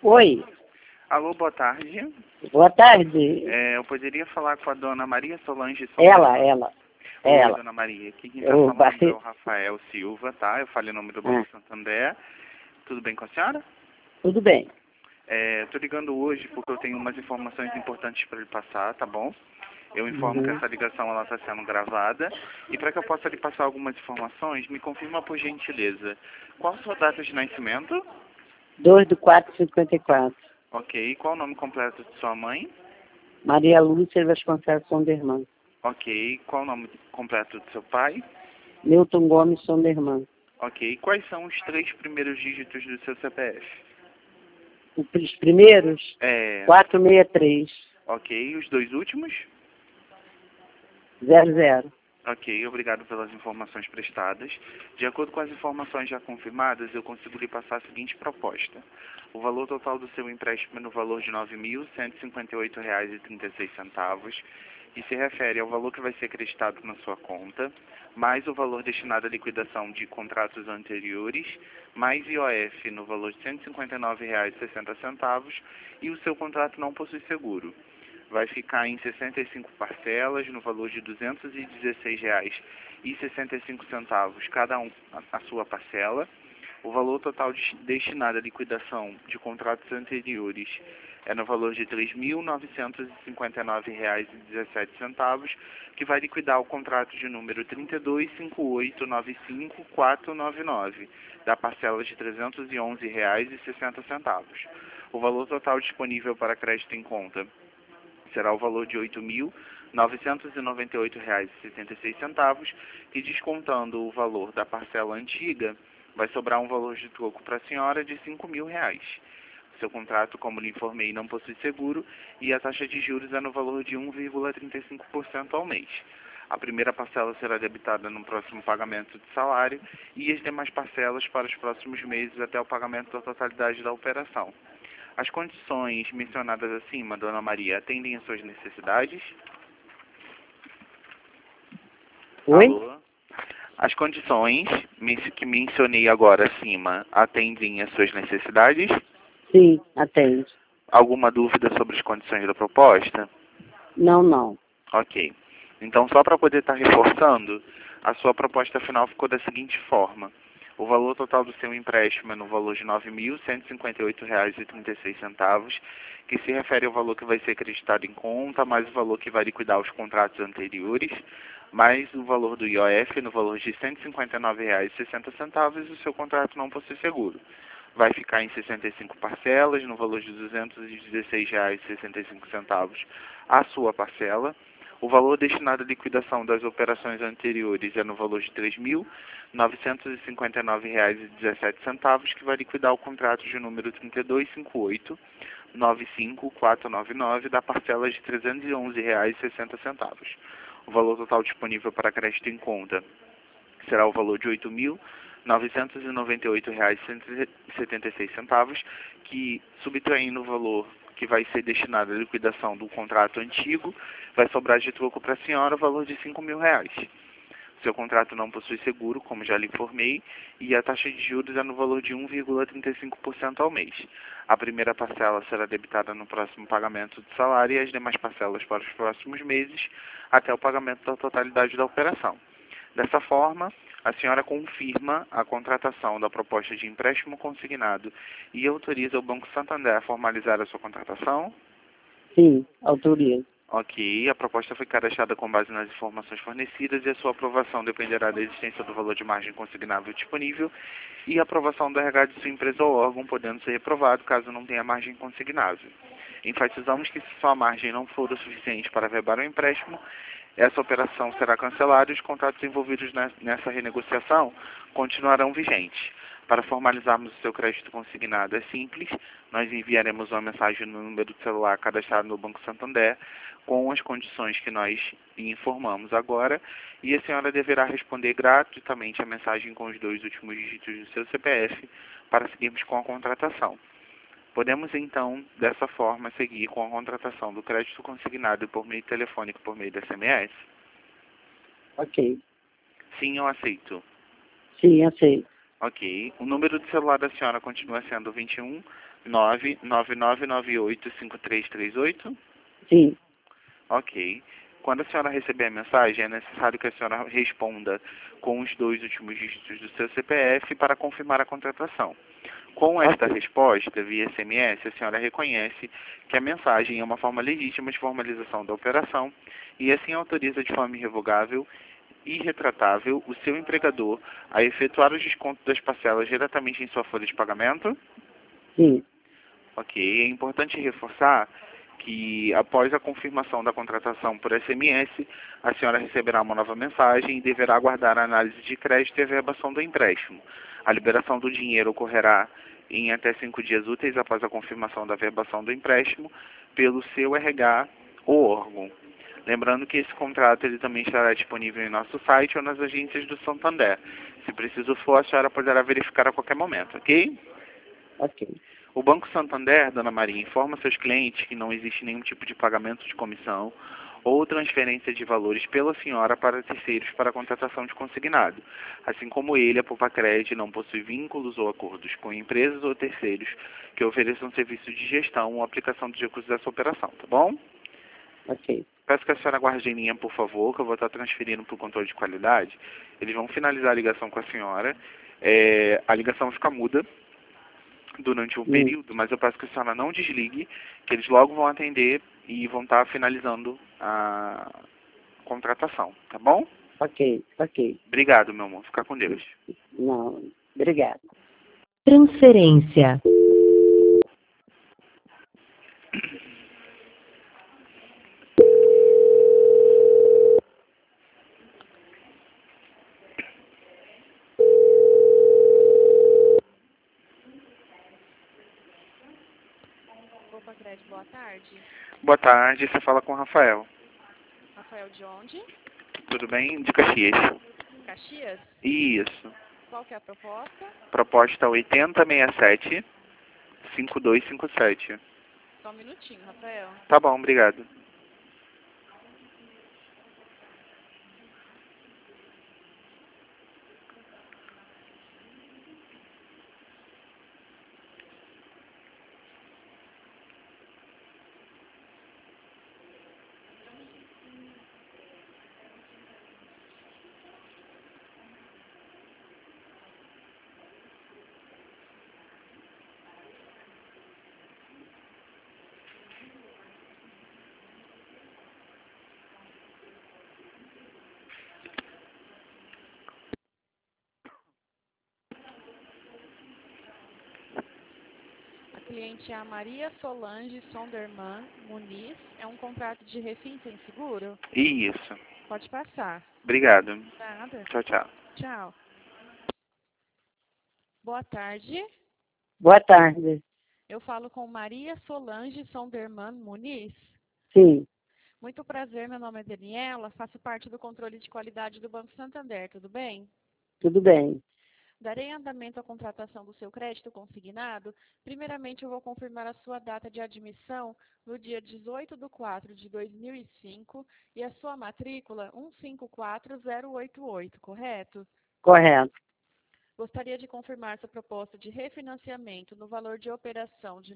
Oi, Alô, boa tarde. boa tarde. Eu poderia falar com a dona Maria Solange Ela. Oi, dona Maria. Aqui quem está Eu falando é o Rafael Silva, tá? Eu falei o nome do Banco Ah, Santander. Tudo bem com a senhora? tudo bem. Estou ligando hoje porque eu tenho umas informações importantes para lhe passar, tá bom? Eu informo que Uhum. essa ligação ela está sendo gravada. E para que eu possa lhe passar algumas informações, me confirma por gentileza. Qual a sua data de nascimento? 2/4/54. Ok. Qual o nome completo de sua mãe? Maria Lúcia Vasconcelos Sonderman. Ok. Qual o nome completo de seu pai? Milton Gomes Sonderman. Ok. Quais são os 3 primeiros dígitos do seu CPF? Os primeiros, 463 Ok. Os 2 últimos? 00. Ok. Obrigado pelas informações prestadas. De acordo com as informações já confirmadas, eu consigo lhe passar a seguinte proposta. O valor total do seu empréstimo é no valor de R$ 9.158,36, que se refere ao valor que vai ser acreditado na sua conta, mais o valor destinado à liquidação de contratos anteriores, mais IOF no valor de R$ 159,60 e o seu contrato não possui seguro. Vai ficar em 65 parcelas no valor de R$ 216,65 cada a sua parcela. O valor total destinado à liquidação de contratos anteriores é no valor de R$ 3.959,17, que vai liquidar o contrato de número 3258954499, da parcela de R$ 311,60. O valor total disponível para crédito em conta será o valor de R$ 8.998,76, que descontando o valor da parcela antiga, vai sobrar um valor de troco para a senhora de R$ 5.000. Seu contrato, como lhe informei, não possui seguro e a taxa de juros é no valor de 1,35% ao mês. A primeira parcela será debitada no próximo pagamento de salário e as demais parcelas para os próximos meses até o pagamento da totalidade da operação. As condições mencionadas acima, dona Maria, atendem às suas necessidades? Oi? Alô? As condições que mencionei agora acima atendem às suas necessidades? Sim, atende. Alguma dúvida sobre as condições da proposta? Não. Ok. Então, só para poder estar reforçando, a sua proposta final ficou da seguinte forma. O valor total do seu empréstimo é no valor de R$ 9.158,36, que se refere ao valor que vai ser acreditado em conta, mais o valor que vai liquidar os contratos anteriores, mais o valor do IOF no valor de R$ 159,60 e o seu contrato não possui seguro. Vai ficar em 65 parcelas, no valor de R$ 216,65 a sua parcela. O valor destinado à liquidação das operações anteriores é no valor de R$ 3.959,17, que vai liquidar o contrato de número 3258954499 da parcela de R$ 311,60. O valor total disponível para crédito em conta será o valor de R$ 8.998,76, que, subtraindo o valor que vai ser destinado à liquidação do contrato antigo, vai sobrar de troco para a senhora o valor de R$ 5.000. Seu contrato não possui seguro, como já lhe informei, e a taxa de juros é no valor de 1,35% ao mês. A primeira parcela será debitada no próximo pagamento de salário e as demais parcelas para os próximos meses, até o pagamento da totalidade da operação. Dessa forma, a senhora confirma a contratação da proposta de empréstimo consignado e autoriza o Banco Santander a formalizar a sua contratação? Sim, autorizo. Ok, a proposta foi cadastrada com base nas informações fornecidas e a sua aprovação dependerá da existência do valor de margem consignável disponível e a aprovação do RH de sua empresa ou órgão, podendo ser reprovado caso não tenha margem consignável. Enfatizamos que se sua margem não for o suficiente para averbar o empréstimo, essa operação será cancelada e os contratos envolvidos nessa renegociação continuarão vigentes. Para formalizarmos o seu crédito consignado é simples, nós enviaremos uma mensagem no número de celular cadastrado no Banco Santander com as condições que nós lhe informamos agora e a senhora deverá responder gratuitamente a mensagem com os 2 últimos dígitos do seu CPF para seguirmos com a contratação. Podemos, então, dessa forma, seguir com a contratação do crédito consignado por meio telefônico por meio da SMS? Ok. Sim, eu aceito. Sim, aceito. Ok. O número do celular da senhora continua sendo 21 99998 5338? Sim. Ok. Quando a senhora receber a mensagem, é necessário que a senhora responda com os 2 últimos dígitos do seu CPF para confirmar a contratação. Com esta Ok. resposta, via SMS, a senhora reconhece que a mensagem é uma forma legítima de formalização da operação e assim autoriza de forma irrevogável e retratável o seu empregador a efetuar o desconto das parcelas diretamente em sua folha de pagamento. Sim. Ok, é importante reforçar que após a confirmação da contratação por SMS, a senhora receberá uma nova mensagem e deverá aguardar a análise de crédito e a verbação do empréstimo. A liberação do dinheiro ocorrerá em até 5 dias úteis após a confirmação da verbação do empréstimo pelo seu RH ou órgão. Lembrando que esse contrato ele também estará disponível em nosso site ou nas agências do Santander. Se preciso for, a senhora poderá verificar a qualquer momento, ok? Ok. O Banco Santander, Dona Maria, informa seus clientes que não existe nenhum tipo de pagamento de comissão ou transferência de valores pela senhora para terceiros para a contratação de consignado. Assim como ele, a Poupa-Cred não possui vínculos ou acordos com empresas ou terceiros que ofereçam serviço de gestão ou aplicação dos recursos dessa operação, tá bom? Ok. Peço que a senhora aguarde em linha, por favor, que eu vou estar transferindo para o controle de qualidade. Eles vão finalizar a ligação com a senhora. A ligação fica muda durante um período, mas eu peço que a senhora não desligue, que eles logo vão atender e vão estar finalizando a contratação, tá bom? Ok. Ok. Obrigado, meu amor. Fica com Deus. Não. Obrigada. Transferência. Poupa-Cred, boa tarde. Boa tarde, você fala com o Rafael. Rafael de onde? Tudo bem? De Caxias. Caxias? Isso. Qual que é a proposta? Proposta 8067-5257. Só um minutinho, Rafael. Tá bom, obrigado. A cliente é a Maria Solange Sonderman Muniz. É um contrato de refim sem seguro? Isso. Pode passar. Obrigado. Nada. Tchau, tchau. Tchau. Boa tarde. Boa tarde. Eu falo com Maria Solange Sonderman Muniz. Sim. Muito prazer, meu nome é Daniela, faço parte do controle de qualidade do Banco Santander, tudo bem? Tudo bem. Darei andamento à contratação do seu crédito consignado. Primeiramente, eu vou confirmar a sua data de admissão no dia 18/4/2005 e a sua matrícula 154088, correto? Correto. Gostaria de confirmar sua proposta de refinanciamento no valor de operação de R$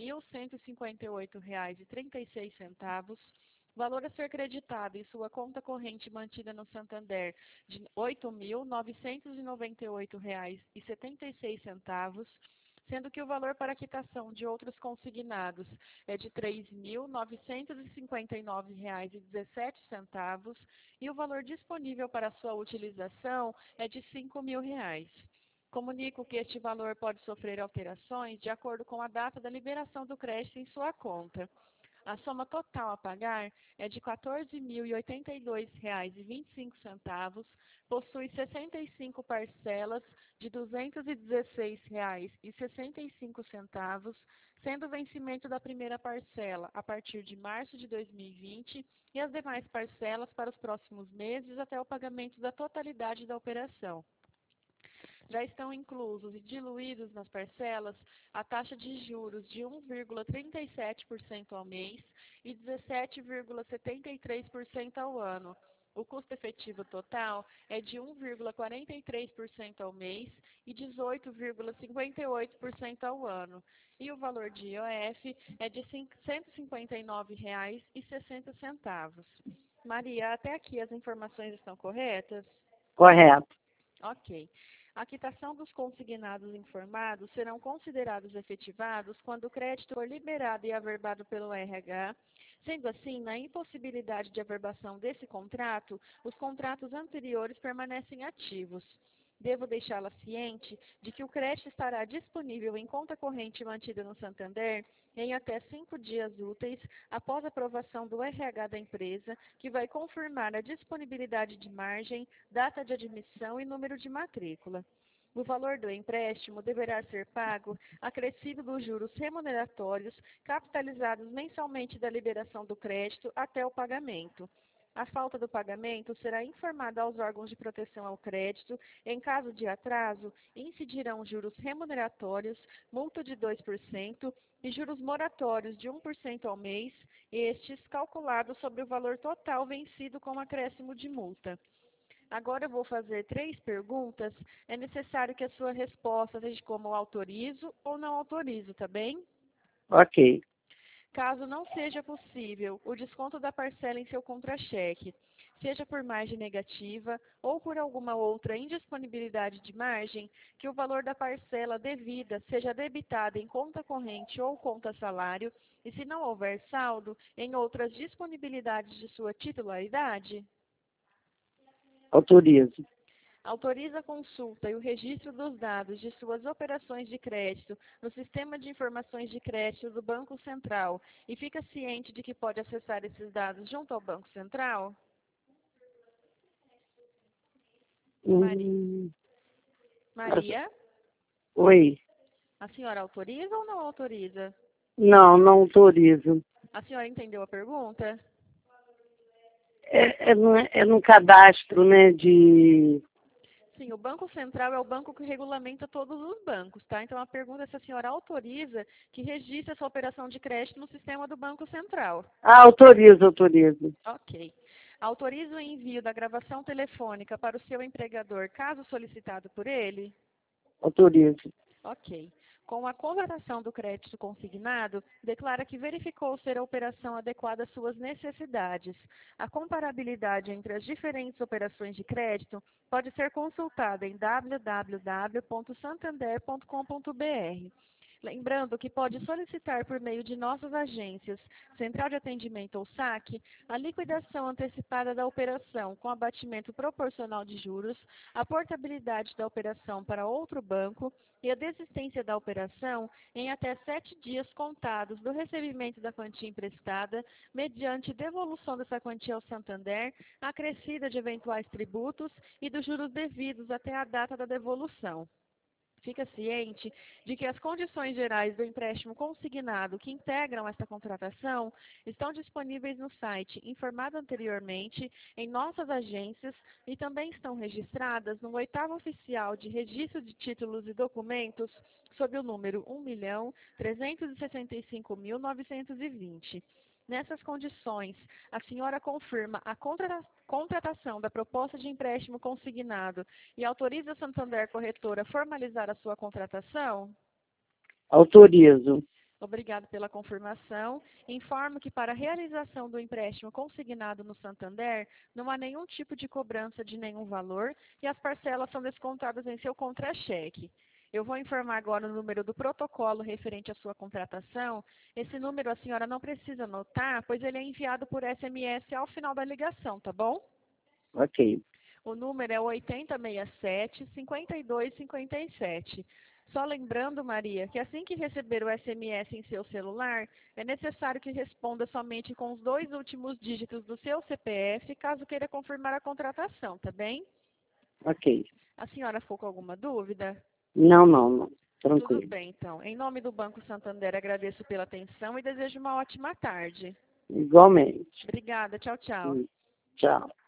9.158,36, valor a ser creditado em sua conta corrente mantida no Santander de R$ 8.998,76, sendo que o valor para quitação de outros consignados é de R$ 3.959,17 e o valor disponível para sua utilização é de R$ 5.000. Comunico que este valor pode sofrer alterações de acordo com a data da liberação do crédito em sua conta. A soma total a pagar é de R$ 14.082,25, possui 65 parcelas de R$ 216,65, sendo o vencimento da primeira parcela a partir de março de 2020 e as demais parcelas para os próximos meses até o pagamento da totalidade da operação. Já estão inclusos e diluídos nas parcelas a taxa de juros de 1,37% ao mês e 17,73% ao ano, O custo efetivo total é de 1,43% ao mês e 18,58% ao ano. E o valor de IOF é de R$ 159,60. Maria, até aqui as informações estão corretas? Correto. Ok. A quitação dos consignados informados serão considerados efetivados quando o crédito for liberado e averbado pelo RH. Sendo assim, na impossibilidade de averbação desse contrato, os contratos anteriores permanecem ativos. Devo deixá-la ciente de que o crédito estará disponível em conta corrente mantida no Santander em até 5 dias úteis após a aprovação do RH da empresa, que vai confirmar a disponibilidade de margem, data de admissão e número de matrícula. O valor do empréstimo deverá ser pago acrescido dos juros remuneratórios capitalizados mensalmente da liberação do crédito até o pagamento. A falta do pagamento será informada aos órgãos de proteção ao crédito. Em caso de atraso, incidirão juros remuneratórios, multa de 2% e juros moratórios de 1% ao mês, estes calculados sobre o valor total vencido com acréscimo de multa. Agora eu vou fazer 3 perguntas. É necessário que a sua resposta seja como autorizo ou não autorizo, tá bem? Ok. Caso não seja possível o desconto da parcela em seu contra-cheque, seja por margem negativa ou por alguma outra indisponibilidade de margem, que o valor da parcela devida seja debitado em conta corrente ou conta salário, e se não houver saldo, em outras disponibilidades de sua titularidade? Autorizo. Autoriza a consulta e o registro dos dados de suas operações de crédito no Sistema de Informações de Crédito do Banco Central e fica ciente de que pode acessar esses dados junto ao Banco Central? Maria, Oi. a senhora autoriza ou não autoriza? Não, não autorizo. A senhora entendeu a pergunta? É no cadastro, né, de... Sim, o Banco Central é o banco que regulamenta todos os bancos, tá? Então a pergunta é se a senhora autoriza que registre essa operação de crédito no sistema do Banco Central. Ah, autorizo. Ok. Autoriza o envio da gravação telefônica para o seu empregador, caso solicitado por ele? Autorizo. Ok. Com a contratação do crédito consignado, declara que verificou ser a operação adequada às suas necessidades. A comparabilidade entre as diferentes operações de crédito pode ser consultada em www.santander.com.br. Lembrando que pode solicitar por meio de nossas agências, Central de Atendimento ou SAC, a liquidação antecipada da operação com abatimento proporcional de juros, a portabilidade da operação para outro banco e a desistência da operação em até 7 dias contados do recebimento da quantia emprestada, mediante devolução dessa quantia ao Santander, acrescida de eventuais tributos e dos juros devidos até a data da devolução. Fica ciente de que as condições gerais do empréstimo consignado que integram esta contratação estão disponíveis no site informado anteriormente, em nossas agências e também estão registradas no 8º Oficial de Registro de Títulos e Documentos sob o número 1.365.920. Nessas condições, a senhora confirma a contratação da proposta de empréstimo consignado e autoriza a Santander Corretora a formalizar a sua contratação? Autorizo. Obrigado pela confirmação. Informo que para a realização do empréstimo consignado no Santander, não há nenhum tipo de cobrança de nenhum valor e as parcelas são descontadas em seu contra-cheque. Eu vou informar agora o número do protocolo referente à sua contratação. Esse número a senhora não precisa anotar, pois ele é enviado por SMS ao final da ligação, tá bom? Ok. O número é 8067-5257. Só lembrando, Maria, que assim que receber o SMS em seu celular, é necessário que responda somente com os 2 últimos dígitos do seu CPF, caso queira confirmar a contratação, tá bem? Ok. A senhora ficou com alguma dúvida? Não. Tudo Tranquilo. bem, então. Em nome do Banco Santander, agradeço pela atenção e desejo uma ótima tarde. Igualmente. Obrigada. Tchau, tchau. Tchau.